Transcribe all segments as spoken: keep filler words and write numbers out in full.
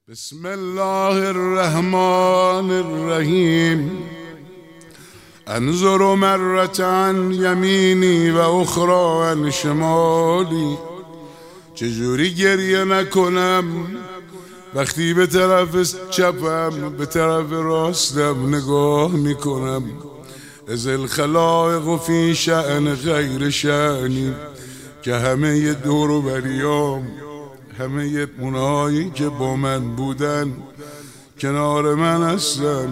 بسم الله الرحمن الرحیم. انظر مرة عن یمینی و اخرى عن شمالی. چجوری گریه نکنم وقتی به طرف چپم به طرف راستم نگاه میکنم. از الخلائق فی شأن غیر شأنی، که همه دور و بریام، همه اونایی که با من بودن کنار من هستن.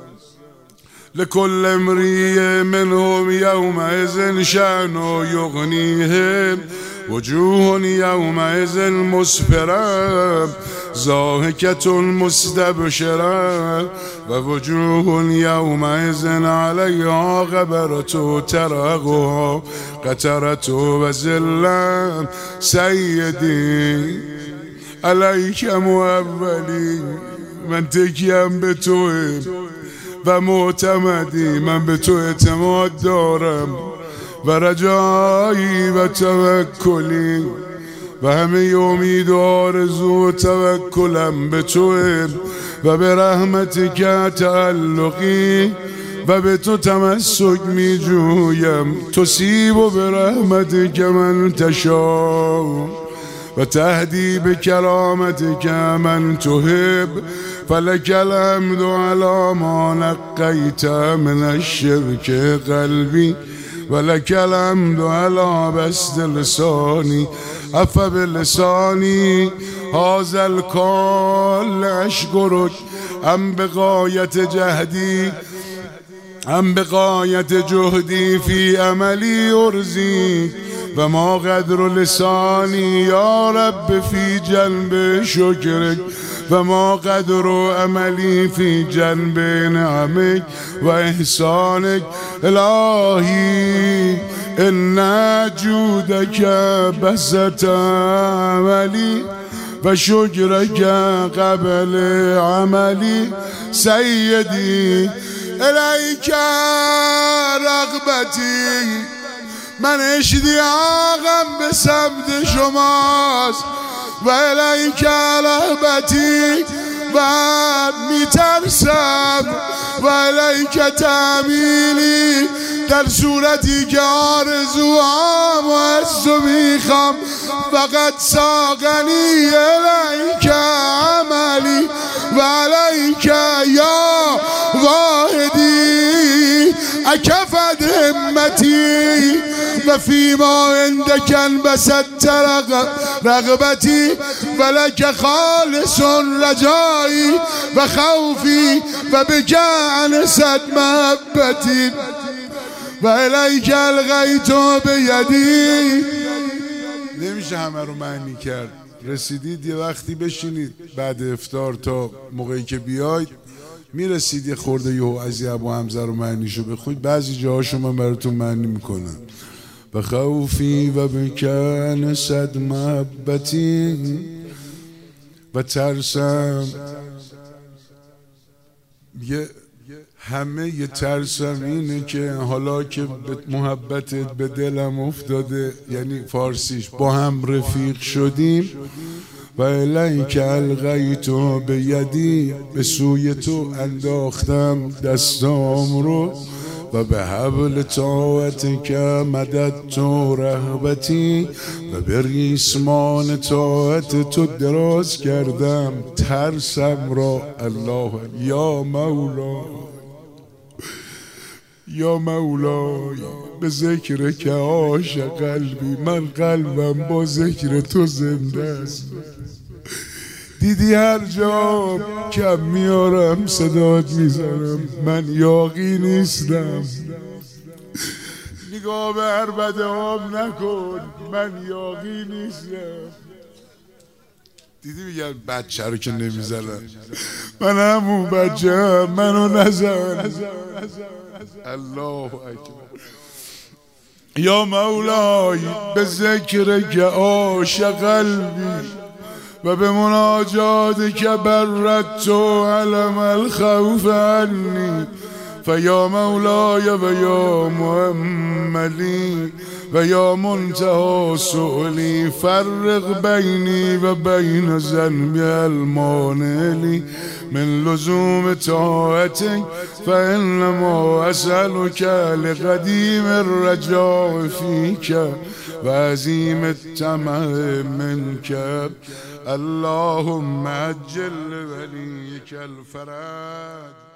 لکل امریء منهم یومئذ شأن یغنیه، وجوه یومئذ مسفرة ضاحکة مستبشرة و وجوه یومئذ علیها غبرة ترهقها قترة و ذلة. سیدی علیک مولی، من تکیم به توی و معتمدی، من به تو اعتماد دارم و رجایی و توکلی و همه امید و آرزو و توکلم به توه و به رحمتک تعلقی و به تو تمسک می جویم. تصیب و به رحمتک من تشاء و تهدی به کرامتک من تحب. فلک الحمد علی ما نقیت من الشرک قلبی ولک الحمد علی بسط لسانی. عف بلسانی هذا الکال اشکرک ام بغایت جهدی ام بغایت جهدی فی عملی ارزی و ما قدر لسانی یا رب فی جنب شکرک و ما قدر عملی فی جنب نعمک و احسانک. الهی ان جودک بسط عملی و شکرک قبل عملی. سیدی الیک رغبتی، من اشتیاقم به سمت شماست و الیک رهبتی و میترسم و الیک تعمیلی، در صورتی که آرزوام و از تو میخوام فقط ساقنی. الیک عملی و الیک یا واحدی اکفت همتی و فیما عندک انبسطت رغبتی ولک خالص رجایی و خوفی و بک انست محبتی و الیک الغیت بیدی. نمیشه همه رو معنی کرد. رسیدید یه وقتی بشینید بعد افطار تا موقعی که بیاید میرسید یه خورده یهو از ابو حمزه رو معنیشو بخونید. بعضی جاهاشو من براتون معنی میکنم. و خوفی و بکن صد محبتی و ترسم، یه همه یه ترسم اینه که حالا که محبتت به دلم افتاده، یعنی فارسیش با هم رفیق شدیم، و الیک الغیت بیدی، به سوی تو انداختم دستام رو و به حبل طاعتک مددت رهبتی و به ریسمان طاعت تو دراز کردم ترسم را. الله یا مولا یا مولای به ذکر که عاشق قلبی، من قلبم با ذکر تو زنده است. دیدی هر جا کم میارم صدات میزنم، من یاغی نیستم. نگاه به هر بده آب نکن، من یاغی نیستم. دیدی میگن بچه رو که نمیزنم، من همون بچه هم، منو نزن. الله اکبر. یا مولای به ذکر که عاشق قلبی و به مناجات که برت تو علم الخوف عنی. فیا مولای و یا محملی ويا منتهى سؤلي فرق بيني وبين ذنبي المانع لي من لزوم طاعتك فإنما أسألك لقديم الرجاء فيك وعزيم الطمع منك اللهم عجل وليك الفرج.